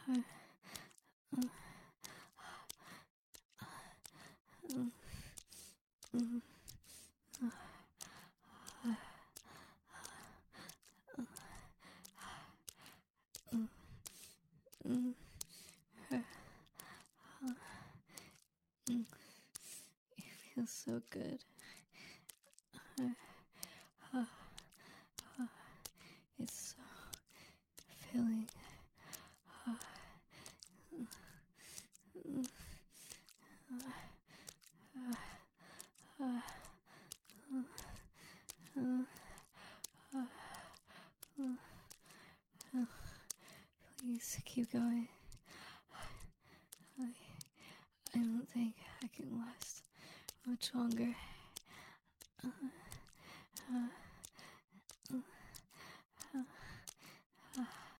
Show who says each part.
Speaker 1: It feels so good. It's so filling. Please keep going. I don't think I can last much longer.